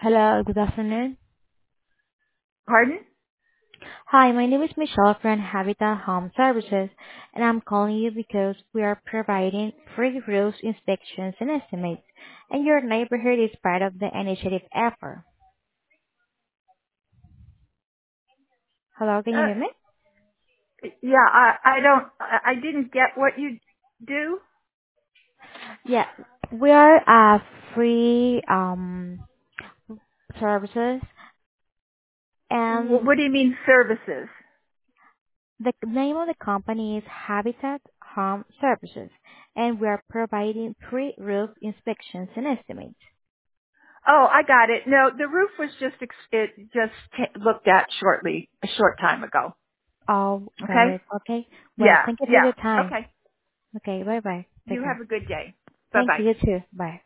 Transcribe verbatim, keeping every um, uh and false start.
Hello, good afternoon. Pardon? Hi, my name is Michelle from Habitat Home Services, and I'm calling you because we are providing free roof inspections and estimates, and your neighborhood is part of the initiative effort. Hello, can you Uh, hear me? yeah, I, I don't, I I didn't get what you do. Yeah, we are a free um services, Wh- and What do you mean services? the name of the company is Habitat Home Services, and we are providing free roof inspections and estimates. Oh, I got it. No, the roof was just, ex- it just ta- looked at shortly, a short time ago. Oh, got Okay? it. Okay. Well, Yeah, thank you for yeah. your time. Okay. Okay, bye bye. Take You care. have a good day. Bye Thank bye. you, you too. Bye.